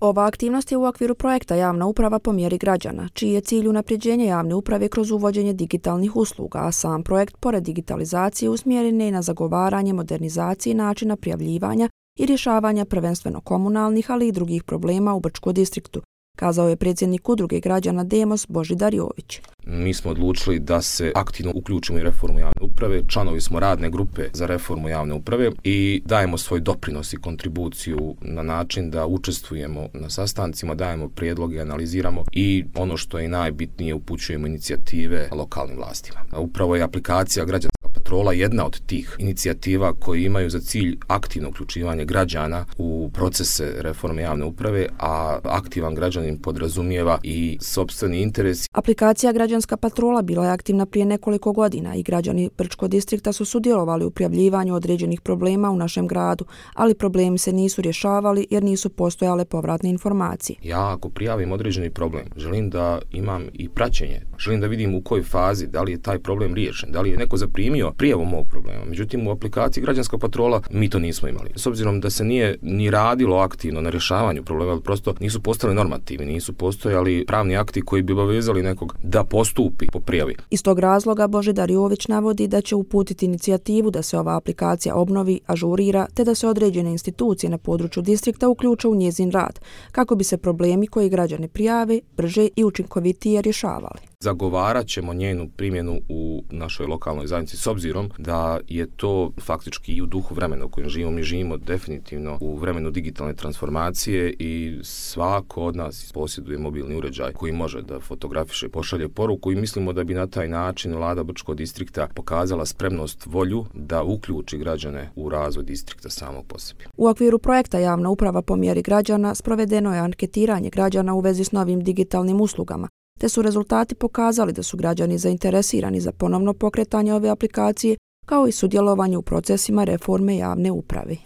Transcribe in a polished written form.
Ova aktivnost je u okviru projekta Javna uprava po mjeri građana, čiji je cilj unapređenje javne uprave kroz uvođenje digitalnih usluga, a sam projekt, pored digitalizacije, usmjeren je i na zagovaranje modernizacije načina prijavljivanja i rješavanja prvenstveno komunalnih, ali i drugih problema u Brčkom distriktu, kazao je predsjednik udruge građana Demos Božidar Jović. Mi smo odlučili da se aktivno uključimo u reformu javne uprave, članovi smo radne grupe za reformu javne uprave i dajemo svoj doprinos i kontribuciju na način da učestvujemo na sastancima, dajemo prijedloge, analiziramo i ono što je najbitnije upućujemo inicijative lokalnim vlastima. Upravo je aplikacija Građanska patrola jedna od tih inicijativa koje imaju za cilj aktivno uključivanje građana u procese reforme javne uprave, a aktivan građanin podrazumijeva i sopstveni interes. Aplikacija Građanska patrola bila je aktivna prije nekoliko godina i građani Brčkog distrikta su sudjelovali u prijavljivanju određenih problema u našem gradu, ali problemi se nisu rješavali jer nisu postojale povratne informacije. Ja ako prijavim određeni problem, želim da imam i praćenje, želim da vidim u kojoj fazi, da li je taj problem riješen, da li je neko zaprimio prijavu mog problema. Međutim, u aplikaciji Građanska patrola mi to nismo imali. S obzirom da se nije ni radilo aktivno na rješavanju problema, ali prosto nisu postojali normativi, nisu postojali pravni akti koji bi obavezali nekog da postupi po prijavi. Iz tog razloga Božidar Jović navodi da će uputiti inicijativu da se ova aplikacija obnovi, ažurira, te da se određene institucije na području distrikta uključe u njezin rad, kako bi se problemi koji građani prijave brže i učinkovitije rješavali. Zagovarat ćemo njenu primjenu u našoj lokalnoj zajednici s obzirom da je to faktički i u duhu vremena u kojem živimo. Mi živimo definitivno u vremenu digitalne transformacije i svako od nas posjeduje mobilni uređaj koji može da fotografiše, pošalje poruku i mislimo da bi na taj način vlada Brčkog distrikta pokazala spremnost, volju da uključi građane u razvoj distrikta samog po sebi. U okviru projekta Javna uprava po mjeri građana sprovedeno je anketiranje građana u vezi s novim digitalnim uslugama, te su rezultati pokazali da su građani zainteresirani za ponovno pokretanje ove aplikacije, kao i sudjelovanje u procesima reforme javne uprave.